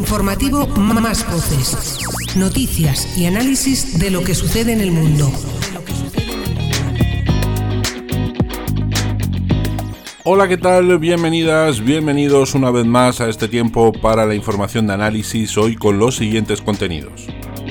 informativo Más Voces. Noticias y análisis de lo que sucede en el mundo. Hola, ¿qué tal? Bienvenidas, bienvenidos una vez más a este tiempo para la información de análisis, hoy con los siguientes contenidos.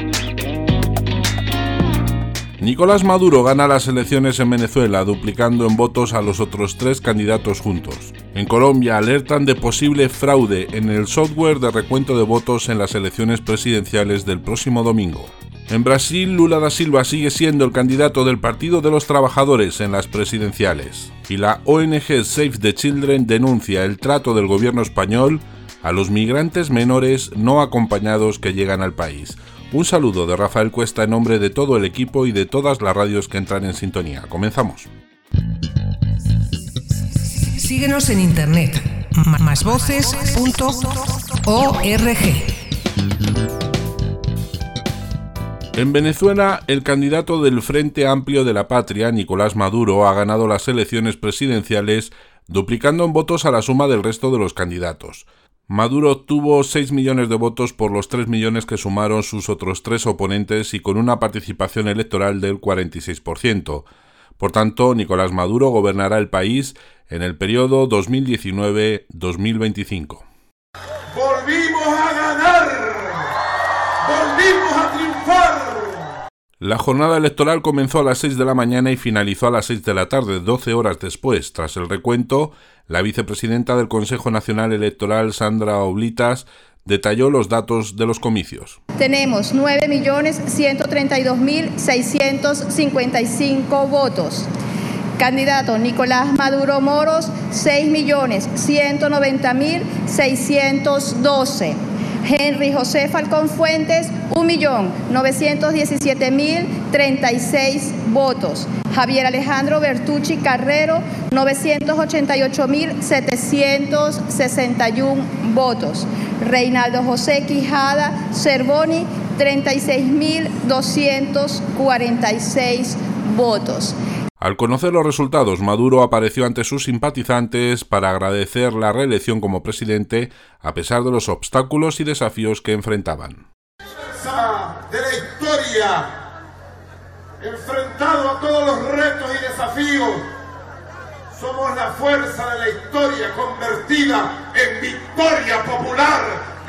Nicolás Maduro gana las elecciones en Venezuela, duplicando en votos a los otros 3 candidatos juntos. En Colombia alertan de posible fraude en el software de recuento de votos en las elecciones presidenciales del próximo domingo. En Brasil, Lula da Silva sigue siendo el candidato del Partido de los Trabajadores en las presidenciales. Y la ONG Save the Children denuncia el trato del gobierno español a los migrantes menores no acompañados que llegan al país. Un saludo de Rafael Cuesta en nombre de todo el equipo y de todas las radios que entran en sintonía. Comenzamos. Síguenos en internet, másvoces.org. En Venezuela, el candidato del Frente Amplio de la Patria, Nicolás Maduro, ha ganado las elecciones presidenciales, duplicando en votos a la suma del resto de los candidatos. Maduro obtuvo 6 millones de votos por los 3 millones que sumaron sus otros 3 oponentes y con una participación electoral del 46%. Por tanto, Nicolás Maduro gobernará el país en el periodo 2019-2025. ¡Volvimos a ganar! ¡Volvimos a triunfar! La jornada electoral comenzó a las 6 de la mañana y finalizó a las 6 de la tarde, 12 horas después. Tras el recuento, la vicepresidenta del Consejo Nacional Electoral, Sandra Oblitas, detalló los datos de los comicios. Tenemos 9.132.655 votos. Candidato Nicolás Maduro Moros, 6.190.612. Henry José Falcón Fuentes, 1.917.036 votos. Javier Alejandro Bertucci Carrero, 988.761 votos. Reinaldo José Quijada Cervoni, 36.246 votos. Al conocer los resultados, Maduro apareció ante sus simpatizantes para agradecer la reelección como presidente, a pesar de los obstáculos y desafíos que enfrentaban. De la historia, enfrentado a todos los retos y desafíos, somos la fuerza de la historia convertida en victoria popular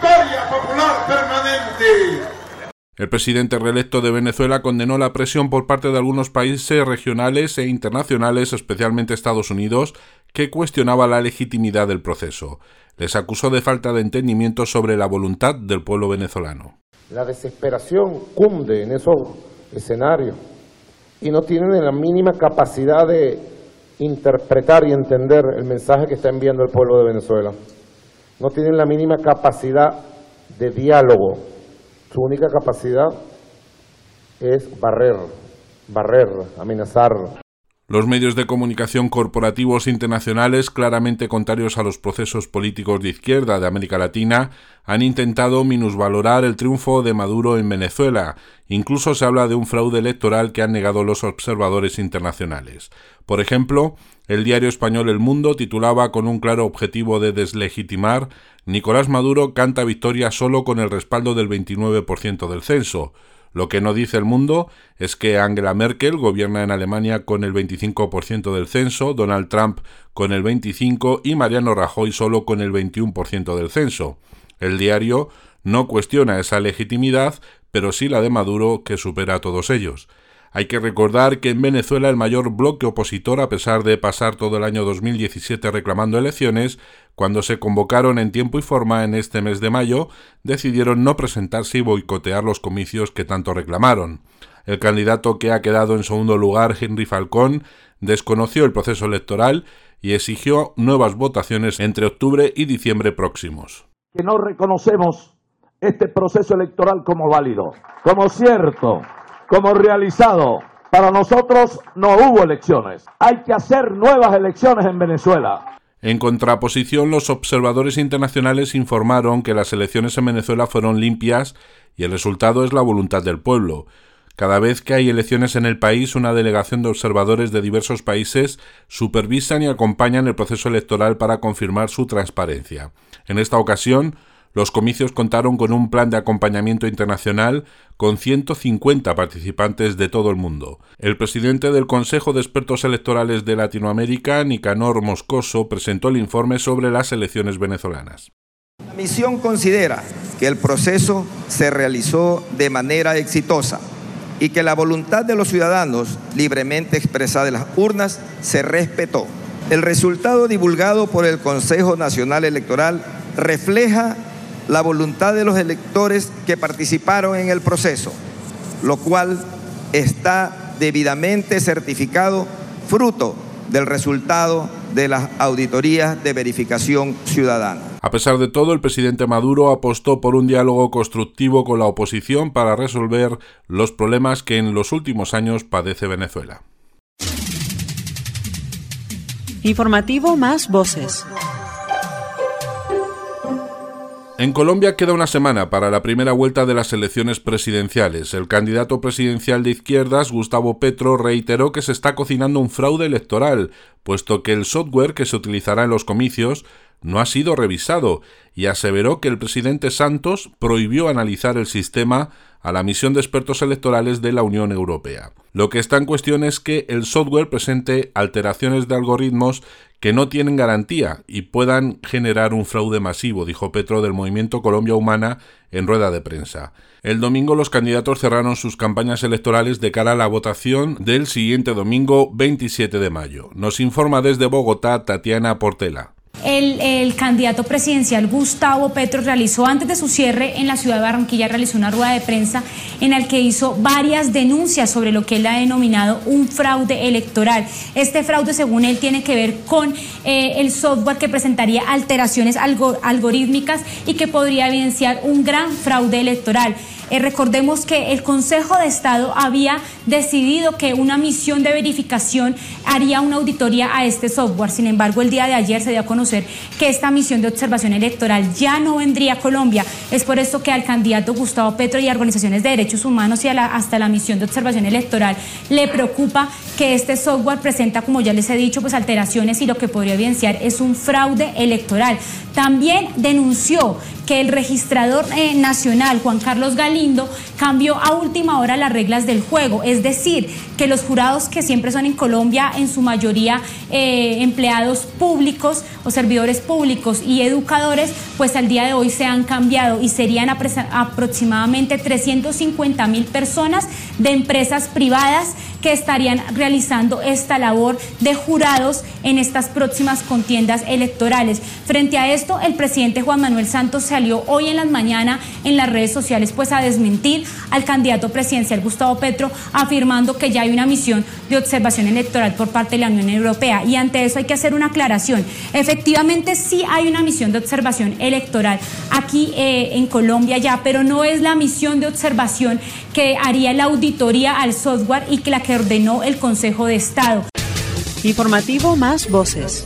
permanente. El presidente reelecto de Venezuela condenó la presión por parte de algunos países regionales e internacionales, especialmente Estados Unidos, que cuestionaba la legitimidad del proceso. Les acusó de falta de entendimiento sobre la voluntad del pueblo venezolano. La desesperación cunde en esos escenarios y no tienen la mínima capacidad de interpretar y entender el mensaje que está enviando el pueblo de Venezuela. No tienen la mínima capacidad de diálogo. Su única capacidad es barrer, amenazar. Los medios de comunicación corporativos internacionales, claramente contrarios a los procesos políticos de izquierda de América Latina, han intentado minusvalorar el triunfo de Maduro en Venezuela. Incluso se habla de un fraude electoral que han negado los observadores internacionales. Por ejemplo, el diario español El Mundo titulaba con un claro objetivo de deslegitimar: Nicolás Maduro canta victoria solo con el respaldo del 29% del censo. Lo que no dice El Mundo es que Angela Merkel gobierna en Alemania con el 25% del censo, Donald Trump con el 25% y Mariano Rajoy solo con el 21% del censo. El diario no cuestiona esa legitimidad, pero sí la de Maduro, que supera a todos ellos. Hay que recordar que en Venezuela el mayor bloque opositor, a pesar de pasar todo el año 2017 reclamando elecciones, cuando se convocaron en tiempo y forma en este mes de mayo, decidieron no presentarse y boicotear los comicios que tanto reclamaron. El candidato que ha quedado en segundo lugar, Henry Falcón, desconoció el proceso electoral y exigió nuevas votaciones entre octubre y diciembre próximos. Que no reconocemos este proceso electoral como válido, como cierto, como realizado. Para nosotros no hubo elecciones. Hay que hacer nuevas elecciones en Venezuela. En contraposición, los observadores internacionales informaron que las elecciones en Venezuela fueron limpias y el resultado es la voluntad del pueblo. Cada vez que hay elecciones en el país, una delegación de observadores de diversos países supervisan y acompañan el proceso electoral para confirmar su transparencia. En esta ocasión, Los comicios contaron con un plan de acompañamiento internacional con 150 participantes de todo el mundo. El presidente del Consejo de Expertos Electorales de Latinoamérica, Nicanor Moscoso, presentó el informe sobre las elecciones venezolanas. La misión considera que el proceso se realizó de manera exitosa y que la voluntad de los ciudadanos libremente expresada en las urnas se respetó. El resultado divulgado por el Consejo Nacional Electoral refleja la voluntad de los electores que participaron en el proceso, lo cual está debidamente certificado fruto del resultado de las auditorías de verificación ciudadana. A pesar de todo, el presidente Maduro apostó por un diálogo constructivo con la oposición para resolver los problemas que en los últimos años padece Venezuela. Informativo Más Voces. En Colombia queda una semana para la primera vuelta de las elecciones presidenciales. El candidato presidencial de izquierdas, Gustavo Petro, reiteró que se está cocinando un fraude electoral, puesto que el software que se utilizará en los comicios no ha sido revisado, y aseveró que el presidente Santos prohibió analizar el sistema a la misión de expertos electorales de la Unión Europea. Lo que está en cuestión es que el software presente alteraciones de algoritmos que no tienen garantía y puedan generar un fraude masivo, dijo Petro del Movimiento Colombia Humana en rueda de prensa. El domingo los candidatos cerraron sus campañas electorales de cara a la votación del siguiente domingo 27 de mayo. Nos informa desde Bogotá Tatiana Portela. El candidato presidencial Gustavo Petro realizó, antes de su cierre en la ciudad de Barranquilla, realizó una rueda de prensa en la que hizo varias denuncias sobre lo que él ha denominado un fraude electoral. Este fraude, según él, tiene que ver con el software que presentaría alteraciones algorítmicas y que podría evidenciar un gran fraude electoral. Recordemos que el Consejo de Estado había decidido que una misión de verificación haría una auditoría a este software. Sin embargo, el día de ayer se dio a conocer que esta misión de observación electoral ya no vendría a Colombia. Es por esto que al candidato Gustavo Petro y a organizaciones de derechos humanos y hasta la misión de observación electoral le preocupa que este software presenta, como ya les he dicho, pues alteraciones y lo que podría evidenciar es un fraude electoral. También denunció que el registrador nacional, Juan Carlos Galindo, cambió a última hora las reglas del juego, es decir, que los jurados que siempre son en Colombia, en su mayoría empleados públicos o servidores públicos y educadores, pues al día de hoy se han cambiado y serían aproximadamente 350.000 personas de empresas privadas que estarían realizando esta labor de jurados en estas próximas contiendas electorales. Frente a esto, el presidente Juan Manuel Santos salió hoy en la mañana en las redes sociales pues a desmentir al candidato presidencial Gustavo Petro, afirmando que ya hay una misión de observación electoral por parte de la Unión Europea. Y ante eso hay que hacer una aclaración. Efectivamente sí hay una misión de observación electoral aquí en Colombia ya, pero no es la misión de observación que haría la auditoría al software y que la que ordenó el Consejo de Estado. Informativo Más Voces.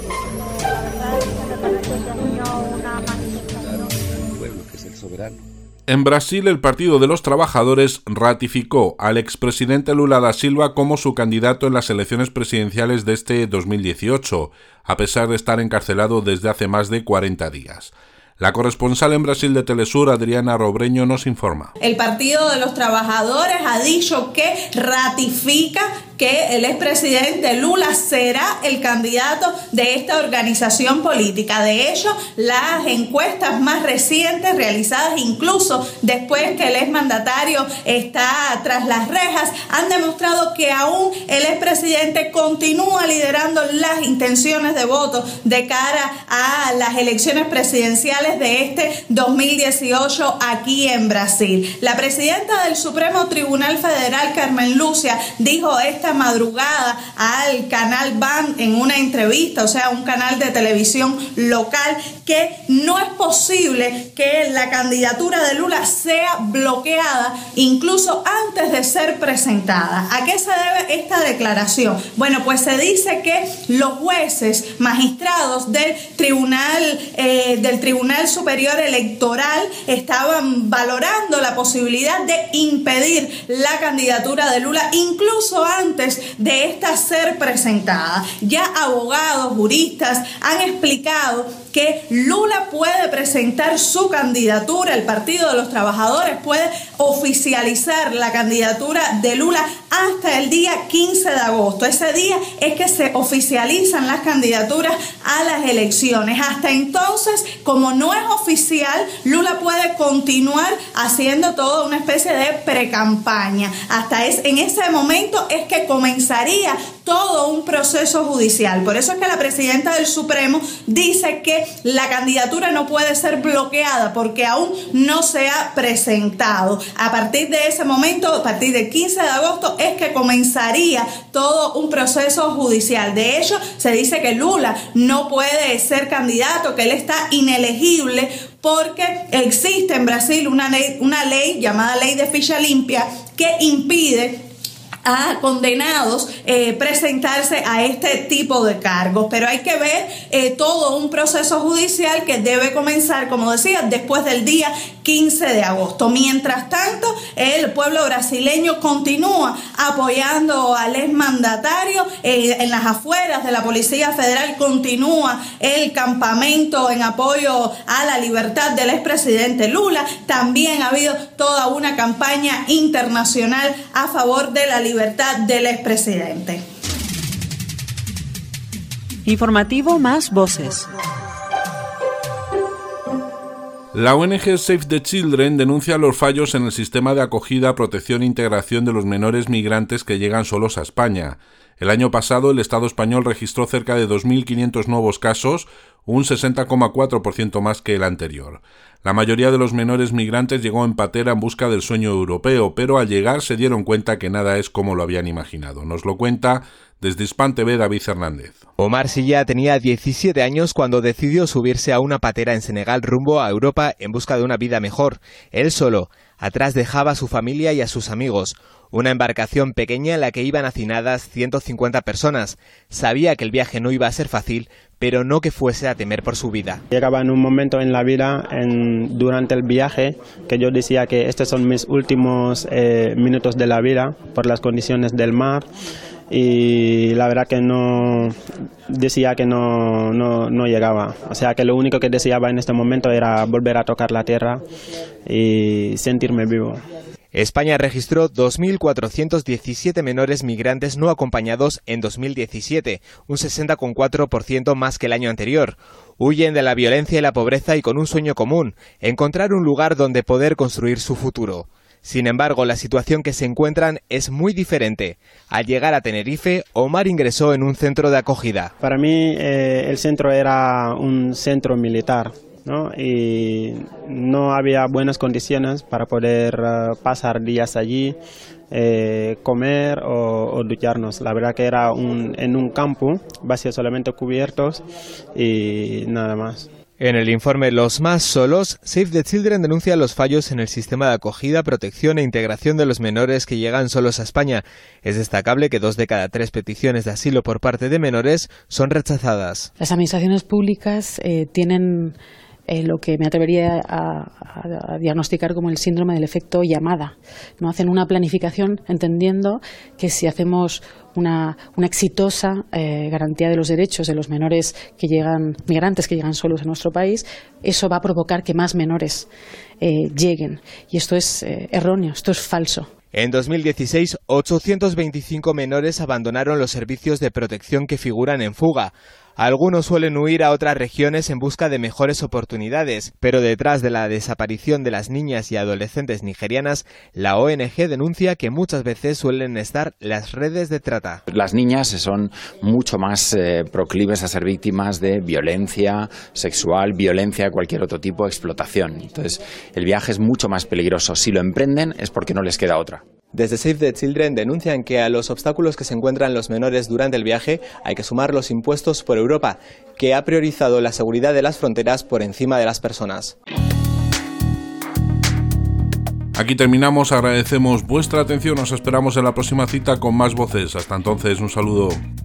En Brasil, el Partido de los Trabajadores ratificó al expresidente Lula da Silva como su candidato en las elecciones presidenciales de este 2018, a pesar de estar encarcelado desde hace más de 40 días. La corresponsal en Brasil de Telesur, Adriana Robreño, nos informa. El Partido de los Trabajadores ha dicho que ratifica que el expresidente Lula será el candidato de esta organización política. De hecho, las encuestas más recientes realizadas incluso después que el exmandatario está tras las rejas han demostrado que aún el expresidente continúa liderando las intenciones de voto de cara a las elecciones presidenciales de este 2018 aquí en Brasil. La presidenta del Supremo Tribunal Federal, Carmen Lúcia, dijo esta madrugada al canal BAN en una entrevista, o sea, un canal de televisión local, que no es posible que la candidatura de Lula sea bloqueada incluso antes de ser presentada. ¿A qué se debe esta declaración? Bueno, pues se dice que los jueces, magistrados del Tribunal Superior Electoral estaban valorando la posibilidad de impedir la candidatura de Lula incluso antes antes de esta ser presentada. Ya abogados, juristas han explicado que Lula puede presentar su candidatura, el Partido de los Trabajadores puede oficializar la candidatura de Lula hasta el día 15 de agosto. Ese día es que se oficializan las candidaturas a las elecciones. Hasta entonces, como no es oficial, Lula puede continuar haciendo toda una especie de precampaña. En ese momento es que comenzaría todo un proceso judicial. Por eso es que la presidenta del Supremo dice que la candidatura no puede ser bloqueada porque aún no se ha presentado. A partir de ese momento, a partir del 15 de agosto, es que comenzaría todo un proceso judicial. De hecho, se dice que Lula no puede ser candidato, que él está inelegible porque existe en Brasil una ley llamada Ley de Ficha Limpia que impide a condenados presentarse a este tipo de cargos. Pero hay que ver todo un proceso judicial que debe comenzar, como decía, después del día 15 de agosto. Mientras tanto, el pueblo brasileño continúa apoyando al exmandatario. En las afueras de la Policía Federal continúa el campamento en apoyo a la libertad del expresidente Lula. También ha habido toda una campaña internacional a favor de la libertad del expresidente. Informativo Más Voces. La ONG Save the Children denuncia los fallos en el sistema de acogida, protección e integración de los menores migrantes que llegan solos a España. El año pasado, el Estado español registró cerca de 2.500 nuevos casos, un 60,4% más que el anterior. La mayoría de los menores migrantes llegó en patera en busca del sueño europeo, pero al llegar se dieron cuenta que nada es como lo habían imaginado. Nos lo cuenta desde Hispan TV David Hernández. Omar Silla tenía 17 años cuando decidió subirse a una patera en Senegal rumbo a Europa en busca de una vida mejor. Él solo. Atrás dejaba a su familia y a sus amigos. Una embarcación pequeña en la que iban hacinadas 150 personas. Sabía que el viaje no iba a ser fácil, pero no que fuese a temer por su vida. Llegaba en un momento en la vida, durante el viaje, que yo decía que estos son mis últimos minutos de la vida por las condiciones del mar. Y la verdad que no decía que no llegaba. O sea que lo único que deseaba en este momento era volver a tocar la tierra y sentirme vivo. España registró 2.417 menores migrantes no acompañados en 2017, un 60,4% más que el año anterior. Huyen de la violencia y la pobreza y con un sueño común, encontrar un lugar donde poder construir su futuro. Sin embargo, la situación que se encuentran es muy diferente. Al llegar a Tenerife, Omar ingresó en un centro de acogida. Para mí el centro era un centro militar, ¿no? Y no había buenas condiciones para poder pasar días allí, comer o ducharnos. La verdad que era en un campo, vacío, solamente cubiertos y nada más. En el informe Los Más Solos, Save the Children denuncia los fallos en el sistema de acogida, protección e integración de los menores que llegan solos a España. Es destacable que 2 de cada 3 peticiones de asilo por parte de menores son rechazadas. Las administraciones públicas tienen lo que me atrevería a diagnosticar como el síndrome del efecto llamada. No hacen una planificación entendiendo que si hacemos una exitosa garantía de los derechos de los menores migrantes que llegan solos a nuestro país, eso va a provocar que más menores lleguen. Y esto es erróneo, esto es falso. En 2016, 825 menores abandonaron los servicios de protección que figuran en fuga. Algunos suelen huir a otras regiones en busca de mejores oportunidades, pero detrás de la desaparición de las niñas y adolescentes nigerianas, la ONG denuncia que muchas veces suelen estar las redes de trata. Las niñas son mucho más proclives a ser víctimas de violencia sexual, violencia de cualquier otro tipo, explotación. Entonces, el viaje es mucho más peligroso. Si lo emprenden es porque no les queda otra. Desde Save the Children denuncian que a los obstáculos que se encuentran los menores durante el viaje hay que sumar los impuestos por Europa, que ha priorizado la seguridad de las fronteras por encima de las personas. Aquí terminamos, agradecemos vuestra atención, os esperamos en la próxima cita con más voces. Hasta entonces, un saludo.